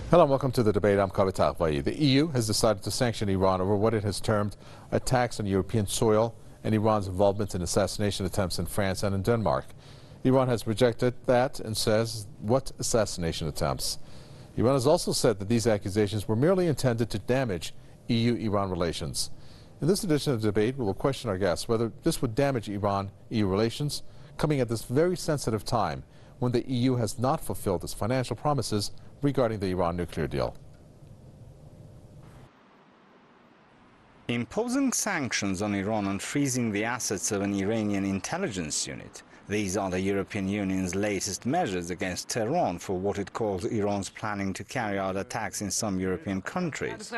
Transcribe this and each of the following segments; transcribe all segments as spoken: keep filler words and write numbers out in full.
Hello and welcome to the debate. I'm Kaveh Taghvai. The E U has decided to sanction Iran over what it has termed attacks on European soil and Iran's involvement in assassination attempts in France and in Denmark. Iran has rejected that and says, what assassination attempts? Iran has also said that these accusations were merely intended to damage E U Iran relations. In this edition of the debate, we will question our guests whether this would damage Iran-E U relations, coming at this very sensitive time when the E U has not fulfilled its financial promises regarding the Iran nuclear deal. Imposing sanctions on Iran and freezing the assets of an Iranian intelligence unit. These are the European Union's latest measures against Tehran for what it calls Iran's planning to carry out attacks in some European countries.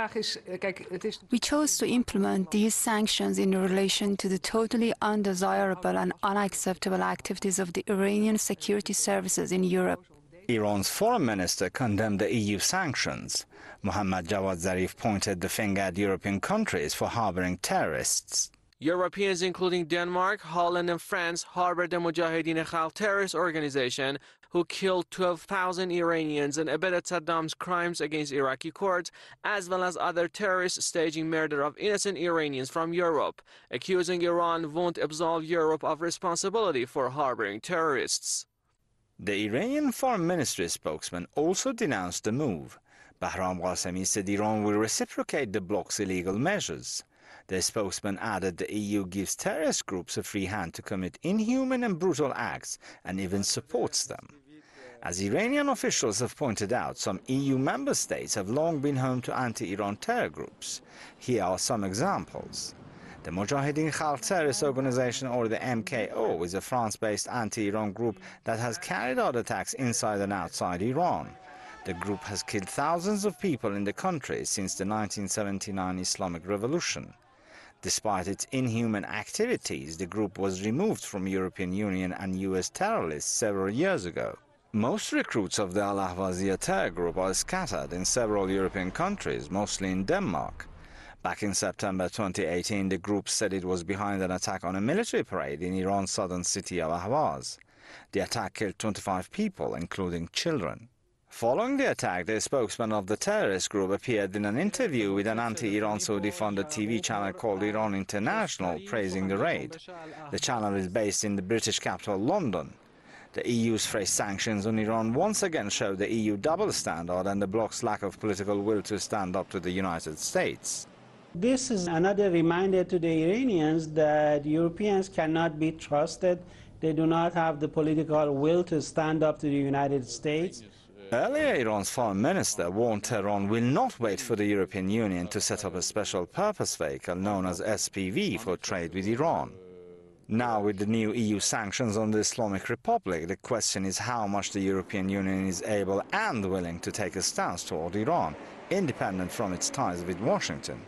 We chose to implement these sanctions in relation to the totally undesirable and unacceptable activities of the Iranian security services in Europe. Iran's foreign minister condemned the E U sanctions. Mohammad Javad Zarif pointed the finger at European countries for harboring terrorists. Europeans, including Denmark, Holland and France, harbored the Mujahideen Khalq terrorist organization who killed twelve thousand Iranians and abetted Saddam's crimes against Iraqi Kurds, as well as other terrorists staging murder of innocent Iranians from Europe, accusing Iran won't absolve Europe of responsibility for harboring terrorists. The Iranian Foreign Ministry spokesman also denounced the move. Bahram Qasemi said Iran will reciprocate the bloc's illegal measures. The spokesman added the E U gives terrorist groups a free hand to commit inhuman and brutal acts and even supports them. As Iranian officials have pointed out, some E U member states have long been home to anti-Iran terror groups. Here are some examples. The Mujahideen Khalq terrorist organization, or the M K O, is a France-based anti-Iran group that has carried out attacks inside and outside Iran. The group has killed thousands of people in the country since the nineteen seventy-nine Islamic Revolution. Despite its inhuman activities, the group was removed from European Union and U S terror lists several years ago. Most recruits of the Al-Ahwaziyya terror group are scattered in several European countries, mostly in Denmark. Back in September twenty eighteen, the group said it was behind an attack on a military parade in Iran's southern city of Ahvaz. The attack killed twenty-five people, including children. Following the attack, the spokesman of the terrorist group appeared in an interview with an anti-Iran Saudi-funded T V channel called Iran International, praising the raid. The channel is based in the British capital, London. The E U's fresh sanctions on Iran once again show the E U double standard and the bloc's lack of political will to stand up to the United States. This is another reminder to the Iranians that Europeans cannot be trusted. They do not have the political will to stand up to the United States. Earlier, Iran's foreign minister warned Tehran will not wait for the European Union to set up a special purpose vehicle known as S P V for trade with Iran. Now, with the new E U sanctions on the Islamic Republic, the question is how much the European Union is able and willing to take a stance toward Iran, independent from its ties with Washington.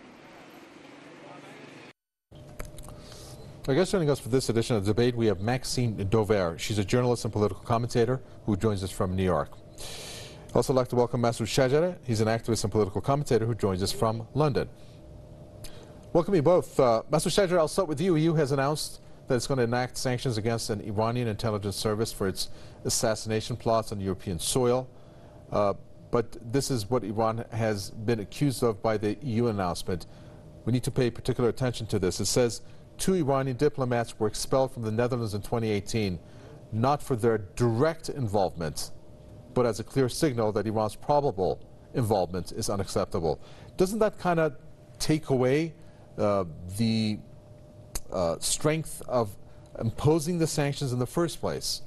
Our guest joining us for this edition of the debate, we have Maxime Dauvert. She's a journalist and political commentator who joins us from New York. I'd also like to welcome Masoud Shajara. He's an activist and political commentator who joins us from London. Welcome you both. Uh, Masoud Shajara, I'll start with you. E U has announced that it's going to enact sanctions against an Iranian intelligence service for its assassination plots on European soil. Uh, but this is what Iran has been accused of by the E U announcement. We need to pay particular attention to this. It says two Iranian diplomats were expelled from the Netherlands in twenty eighteen, not for their direct involvement, but as a clear signal that Iran's probable involvement is unacceptable. Doesn't that kind of take away uh, the uh, strength of imposing the sanctions in the first place?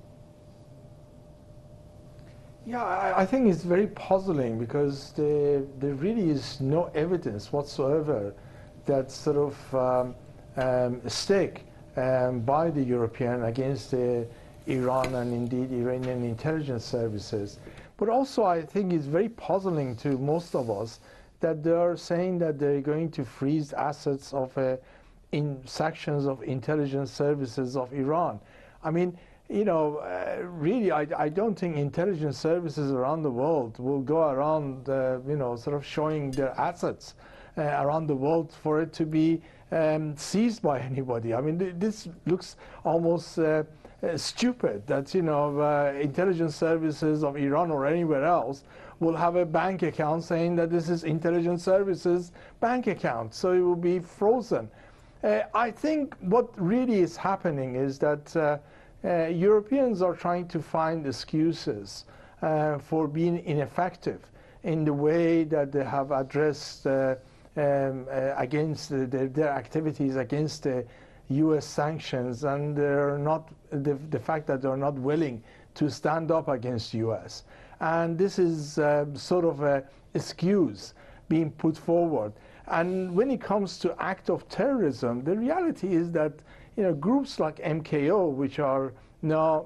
Yeah, I, I think it's very puzzling because there, there really is no evidence whatsoever that sort of um, um, stake um, by the European against the Iran and indeed Iranian intelligence services. But also I think it's very puzzling to most of us that they are saying that they're going to freeze assets of uh, in sections of intelligence services of Iran. I mean, you know, uh, really, I, I don't think intelligence services around the world will go around, uh, you know, sort of showing their assets uh, around the world for it to be um, seized by anybody. I mean, th this looks almost uh, uh, stupid that, you know, uh, intelligence services of Iran or anywhere else will have a bank account saying that this is intelligence services bank account, so it will be frozen. Uh, I think what really is happening is that uh, uh, Europeans are trying to find excuses uh, for being ineffective in the way that they have addressed uh, um, uh, against the, their, their activities against the U S sanctions, and they're not the, the fact that they're not willing to stand up against U S. And this is uh, sort of an excuse being put forward. And when it comes to act of terrorism, the reality is that, you know, groups like M K O, which are now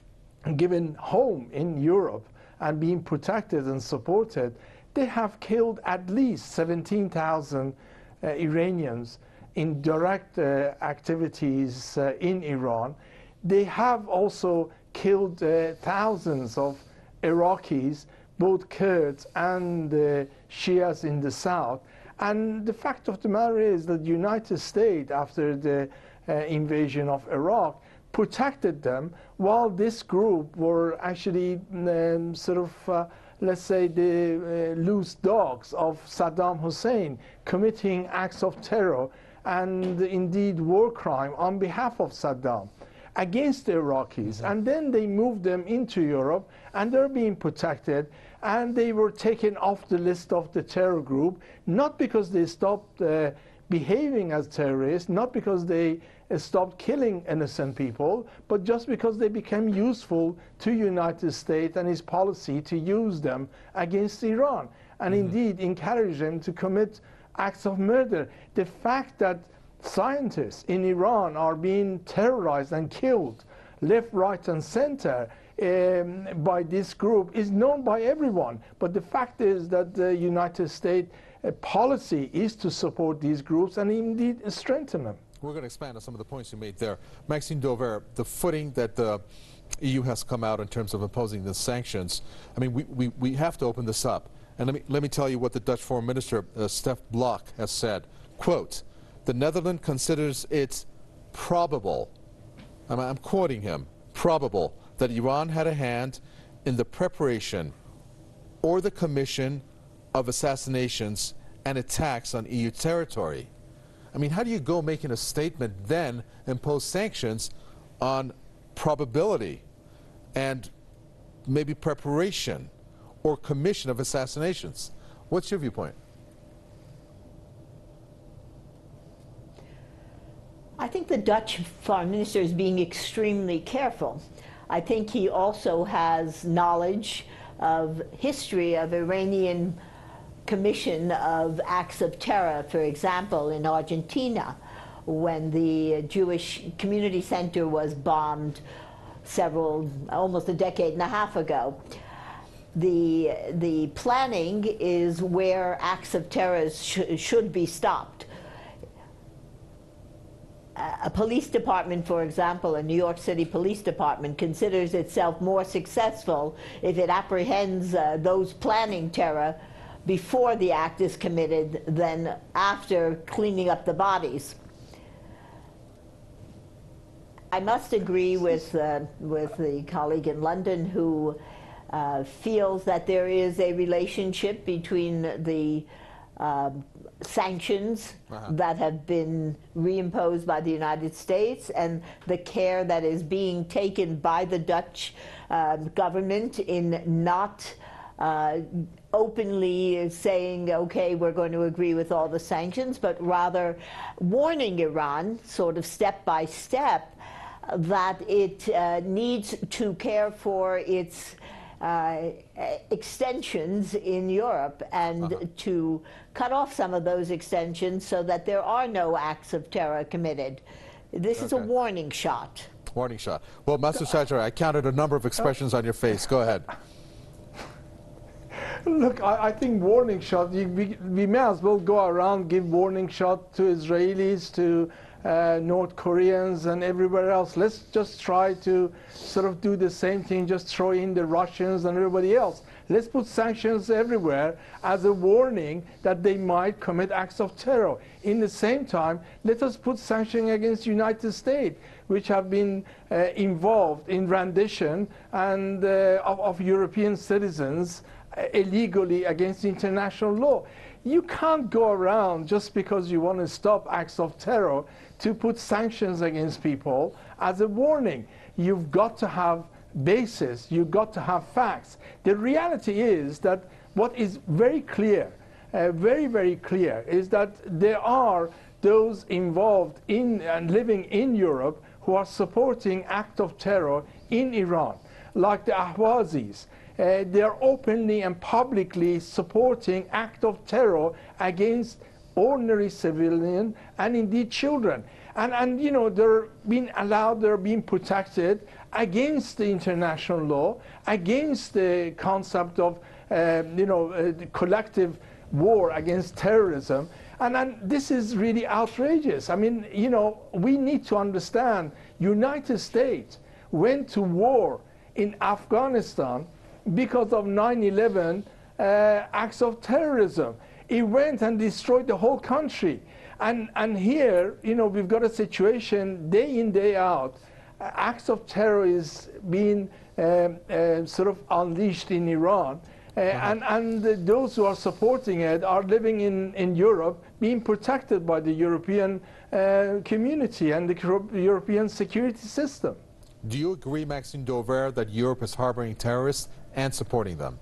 given home in Europe and being protected and supported, they have killed at least seventeen thousand uh, Iranians in direct uh, activities uh, in Iran. They have also killed uh, thousands of Iraqis, both Kurds and uh, Shias in the south. And the fact of the matter is that the United States, after the uh, invasion of Iraq, protected them, while this group were actually um, sort of, uh, let's say, the uh, loose dogs of Saddam Hussein, committing acts of terror and indeed war crime on behalf of Saddam against the Iraqis. Mm-hmm. And then they moved them into Europe, and they're being protected, and they were taken off the list of the terror group, not because they stopped uh, behaving as terrorists, not because they uh, stopped killing innocent people, but just because they became useful to United States and its policy to use them against Iran, and mm-hmm. indeed encourage them to commit acts of murder. The fact that scientists in Iran are being terrorized and killed left, right, and center um, by this group is known by everyone. But the fact is that the United States uh, policy is to support these groups and indeed strengthen them. We're going to expand on some of the points you made there. Maxime Dauver, the footing that the E U has come out in terms of imposing the sanctions, I mean, we, we, we have to open this up. And let me, let me tell you what the Dutch Foreign Minister, uh, Stef Blok, has said. Quote, the Netherlands considers it probable, I'm, I'm quoting him, probable that Iran had a hand in the preparation or the commission of assassinations and attacks on E U territory. I mean, how do you go making a statement then impose sanctions on probability and maybe preparation or commission of assassinations? What's your viewpoint? I think the Dutch foreign minister is being extremely careful. I think he also has knowledge of history of Iranian commission of acts of terror, for example, in Argentina, when the Jewish community center was bombed several, almost a decade and a half ago. The, the planning is where acts of terror sh should be stopped. A police department, for example, a New York City Police Department, considers itself more successful if it apprehends uh, those planning terror before the act is committed than after cleaning up the bodies. I must agree with, uh, with the colleague in London who uh, feels that there is a relationship between the uh, sanctions uh-huh. that have been reimposed by the United States and the care that is being taken by the Dutch uh, government in not uh, openly saying, okay, we're going to agree with all the sanctions, but rather warning Iran, sort of step by step, that it uh, needs to care for its uh, extensions in Europe and uh-huh. to cut off some of those extensions so that there are no acts of terror committed. This okay. is a warning shot. Warning shot. Well, Masoud Shajari, I counted a number of expressions on your face. Go ahead. Look, I, I think warning shot, you, we, we may as well go around, give warning shot to Israelis, to uh, North Koreans and everywhere else. Let's just try to sort of do the same thing, just throw in the Russians and everybody else. Let's put sanctions everywhere as a warning that they might commit acts of terror. In the same time, let us put sanctions against the United States, which have been uh, involved in rendition and, uh, of, of European citizens uh, illegally against international law. You can't go around just because you want to stop acts of terror to put sanctions against people as a warning. You've got to have basis, you've got to have facts. The reality is that what is very clear, uh, very, very clear, is that there are those involved in and living in Europe who are supporting acts of terror in Iran, like the Ahwazis. Uh, they are openly and publicly supporting acts of terror against ordinary civilians and indeed children. And, and you know, they're being allowed, they're being protected against the international law, against the concept of, uh, you know, uh, the collective war against terrorism. And, and this is really outrageous. I mean, you know, we need to understand United States went to war in Afghanistan because of nine eleven uh, acts of terrorism. It went and destroyed the whole country. And, and here, you know, we've got a situation day in, day out. Uh, acts of terror is being um, uh, sort of unleashed in Iran. Uh, and and uh, those who are supporting it are living in, in Europe, being protected by the European uh, community and the European security system. Do you agree, Maxime Dover, that Europe is harboring terrorists and supporting them?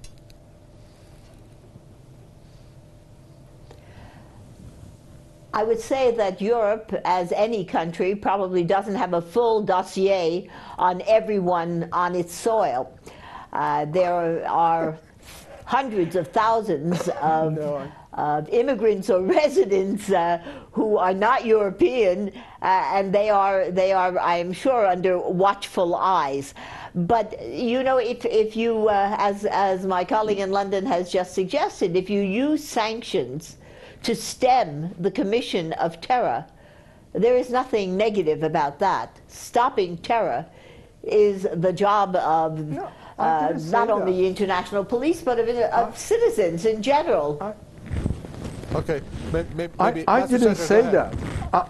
I would say that Europe, as any country, probably doesn't have a full dossier on everyone on its soil. Uh, there are hundreds of thousands of, no. of immigrants or residents uh, who are not European, uh, and they are, they are, I am sure, under watchful eyes. But, you know, if, if you, uh, as, as my colleague in London has just suggested, if you use sanctions to stem the commission of terror, there is nothing negative about that. Stopping terror is the job of no, uh, not only the international police, but of, of citizens in general. I, okay, maybe, I, I didn't Center, say that. Uh,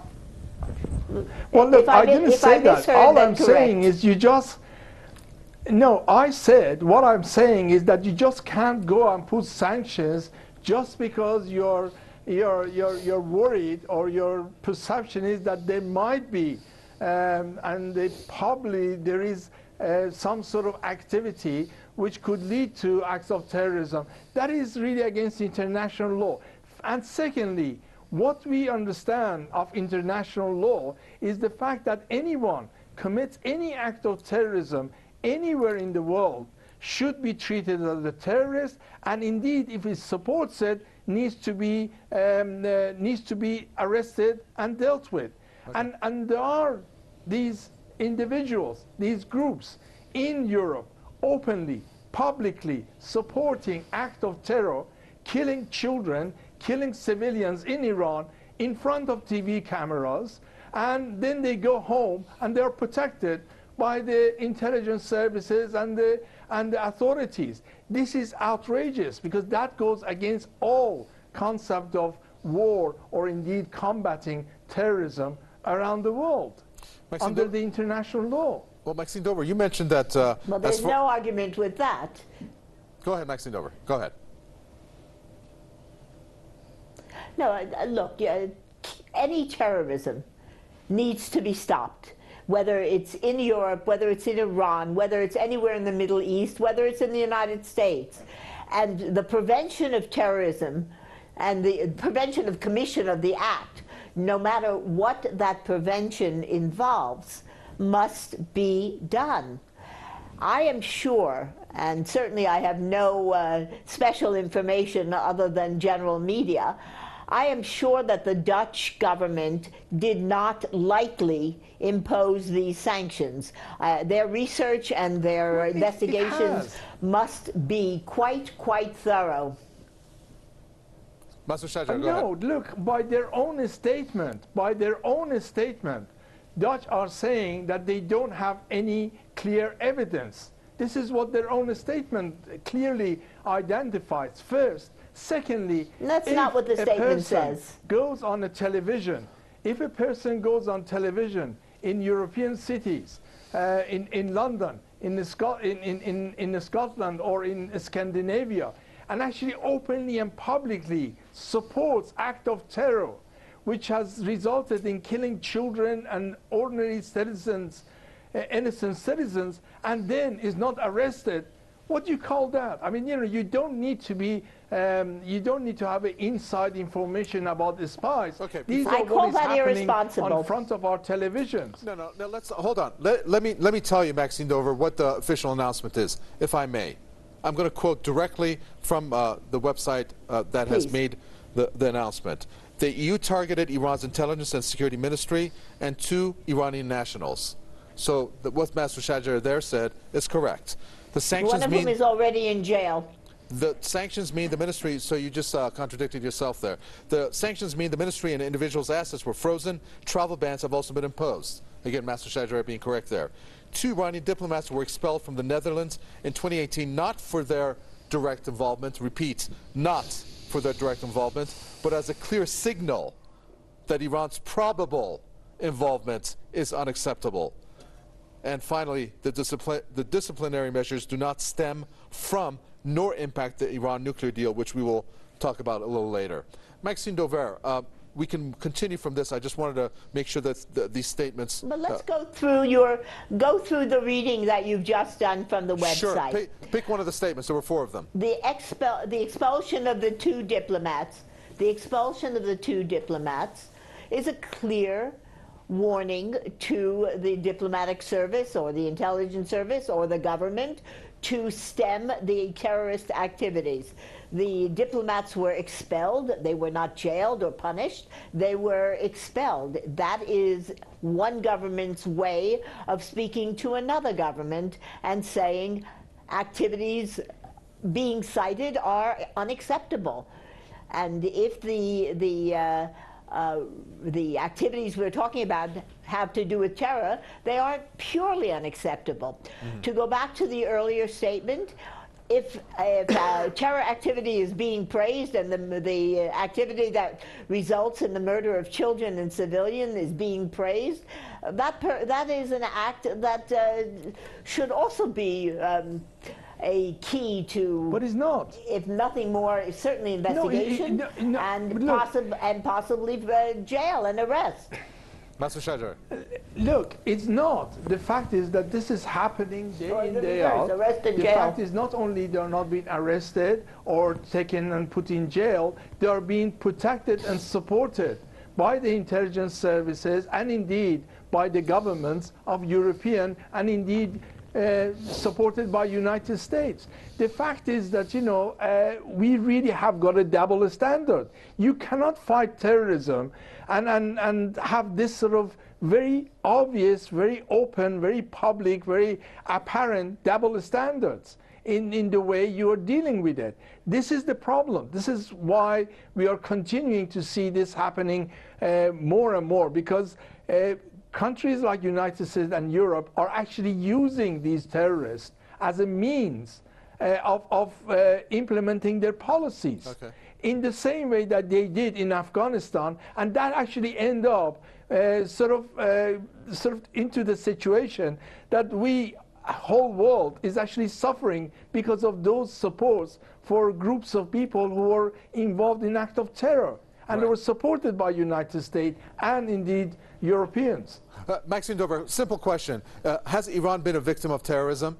well, look, I, I didn't say I that. All I'm correct. saying is you just... No, I said, what I'm saying is that you just can't go and put sanctions just because you're You're, you're, you're worried, or your perception is that there might be, um, and they probably there is uh, some sort of activity which could lead to acts of terrorism. That is really against international law. And secondly, what we understand of international law is the fact that anyone commits any act of terrorism anywhere in the world should be treated as a terrorist, and indeed, if it supports it, needs to be um, uh, needs to be arrested and dealt with. Okay. And and there are these individuals, these groups in Europe, openly, publicly supporting acts of terror, killing children, killing civilians in Iran in front of T V cameras, and then they go home and they're protected by the intelligence services and the and the authorities. This is outrageous, because that goes against all concept of war or indeed combating terrorism around the world Maxime under the international law. Well, Maxime Dover, you mentioned that... Uh, well, there's no argument with that. Go ahead, Maxime Dover. Go ahead. No, uh, look, uh, any terrorism needs to be stopped. Whether it's in Europe, whether it's in Iran, whether it's anywhere in the Middle East, whether it's in the United States. And the prevention of terrorism and the prevention of commission of the act, no matter what that prevention involves, must be done. I am sure, and certainly I have no uh, special information other than general media, I am sure that the Dutch government did not lightly impose these sanctions. Uh, their research and their well, investigations it, it must be quite, quite thorough. Masoud Shajar, go no, ahead. look, by their own statement, by their own statement, Dutch are saying that they don't have any clear evidence. This is what their own statement clearly identifies. First. Secondly, that's if not what the a statement person says. goes on a television, if a person goes on television in European cities, uh, in, in London, in, the Sco in, in, in, in Scotland or in Scandinavia, and actually openly and publicly supports act of terror, which has resulted in killing children and ordinary citizens, uh, innocent citizens, and then is not arrested, what do you call that? I mean, you know, you don't need to be, um, you don't need to have inside information about the spies. Okay, these I are call what is that happening irresponsible. on front of our televisions. No, no, no. Let's hold on. Let, let me let me tell you, Maxine Dover, what the official announcement is, if I may. I'm going to quote directly from uh, the website uh, that Please. has made the, the announcement. The E U targeted Iran's intelligence and security ministry and two Iranian nationals. So the, what Masoud Shajar there said is correct. The sanctions One of mean whom is already in jail. The sanctions mean the ministry, so you just uh, contradicted yourself there. The sanctions mean the ministry and individuals' assets were frozen. Travel bans have also been imposed. Again, Masoud Shajar being correct there. Two Iranian diplomats were expelled from the Netherlands in twenty eighteen, not for their direct involvement, repeat, not for their direct involvement, but as a clear signal that Iran's probable involvement is unacceptable. And finally, the, discipli the disciplinary measures do not stem from nor impact the Iran nuclear deal, which we will talk about a little later. Maxine Dover, uh, we can continue from this. I just wanted to make sure that th these statements... But let's uh, go through your, go through the reading that you've just done from the website. Sure, pick, pick one of the statements. There were four of them. The, expel the expulsion of the two diplomats, the expulsion of the two diplomats is a clear warning to the diplomatic service or the intelligence service or the government to stem the terrorist activities. The diplomats were expelled. They were not jailed or punished. They were expelled. That is one government's way of speaking to another government and saying activities being cited are unacceptable. And if the, the uh, Uh, the activities we're talking about have to do with terror, they are purely unacceptable. Mm-hmm. To go back to the earlier statement, if, if uh, terror activity is being praised and the, the activity that results in the murder of children and civilians is being praised, that, per that is an act that uh, should also be um, a key to, but it's not. If nothing more, certainly investigation no, it, it, no, and, look, possi and possibly uh, jail and arrest. Masoud Shajar. Uh, look, it's not. The fact is that this is happening day or in, day out. Arrest and the jail. fact is not only they're not being arrested or taken and put in jail, they are being protected and supported by the intelligence services and indeed by the governments of European and indeed Uh, supported by United States. The fact is that, you know, uh, we really have got a double standard. You cannot fight terrorism and, and, and have this sort of very obvious, very open, very public, very apparent double standards in, in the way you are dealing with it. This is the problem. This is why we are continuing to see this happening uh, more and more, because uh, countries like United States and Europe are actually using these terrorists as a means uh, of, of uh, implementing their policies. Okay. In the same way that they did in Afghanistan, and that actually end up uh, sort of uh, sort of into the situation that we whole world is actually suffering because of those supports for groups of people who are involved in act of terror. And right. They were supported by United States and indeed Europeans. Uh, Maxine Dover, simple question. Uh, has Iran been a victim of terrorism?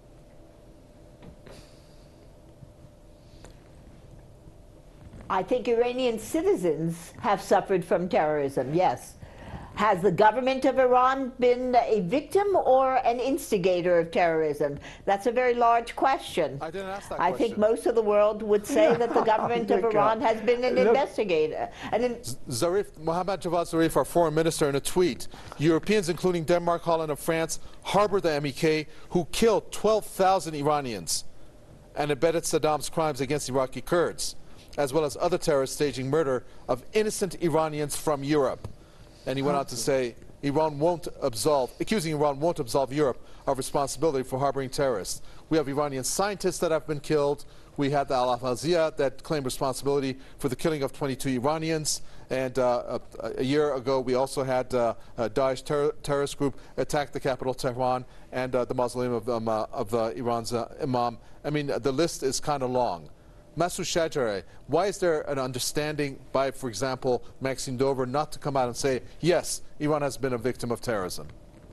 I think Iranian citizens have suffered from terrorism, yes. Has the government of Iran been a victim or an instigator of terrorism? That's a very large question. I didn't ask that I question. think most of the world would say that the government of Iran has been an Look, investigator. And in Zarif, Mohammad Javad Zarif, our foreign minister, in a tweet, Europeans, including Denmark, Holland, and France, harbor the M E K, who killed twelve thousand Iranians and abetted Saddam's crimes against Iraqi Kurds. as well as other terrorists staging murder of innocent Iranians from Europe. And he went on to say Iran won't absolve, accusing Iran won't absolve Europe of responsibility for harboring terrorists. We have Iranian scientists that have been killed. We had the Al-Ahmadiyya that claimed responsibility for the killing of twenty-two Iranians. And uh, a, a year ago, we also had uh, a Daesh ter terrorist group attack the capital, Tehran, and uh, the mausoleum of, um, uh, of uh, Iran's uh, imam. I mean, the list is kind of long. Masoud Shajari, why is there an understanding by, for example, Maxine Dover not to come out and say, yes, Iran has been a victim of terrorism?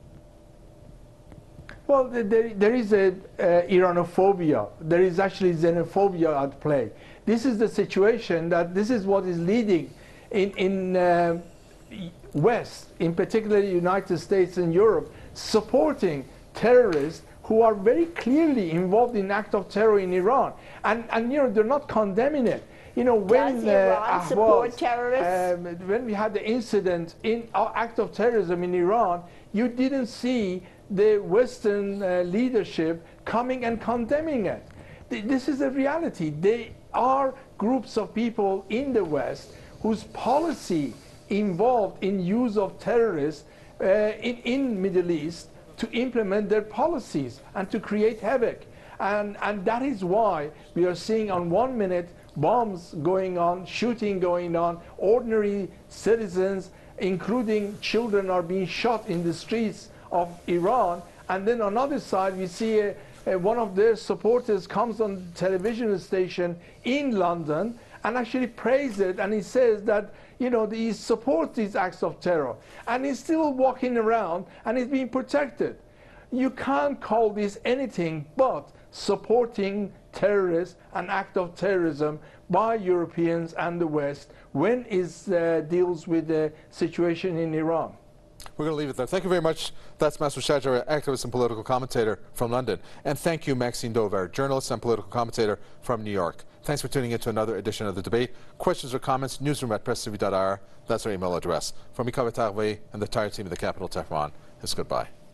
Well, there, there is a uh, Iranophobia. There is actually xenophobia at play. This is the situation that this is what is leading in, in uh, West, in particular the United States and Europe, supporting terrorists who are very clearly involved in act of terror in Iran. And, and you know, they're not condemning it. You know, when Does Iran uh, support Ahwaz, terrorists? Um, when we had the incident in uh, act of terrorism in Iran, you didn't see the Western uh, leadership coming and condemning it. Th this is a reality. They are groups of people in the West whose policy involved in use of terrorists uh, in, in Middle East to implement their policies and to create havoc. And, and that is why we are seeing on one minute bombs going on, shooting going on, ordinary citizens, including children, are being shot in the streets of Iran. And then on the other side, we see a, a, one of their supporters comes on the television station in London and actually praise it, and he says that, you know, he supports these acts of terror, and he's still walking around and he's being protected. You can't call this anything but supporting terrorists, an act of terrorism by Europeans and the West when it uh, deals with the situation in Iran. We're going to leave it there. Thank you very much. That's Masoud Shajari, activist and political commentator from London. And thank you, Maxine Dover, journalist and political commentator from New York. Thanks for tuning in to another edition of The Debate. Questions or comments, newsroom at press t v dot i r. That's our email address. From me, Kaveh Taghvi, and the entire team of the Capital Tehran, it's goodbye.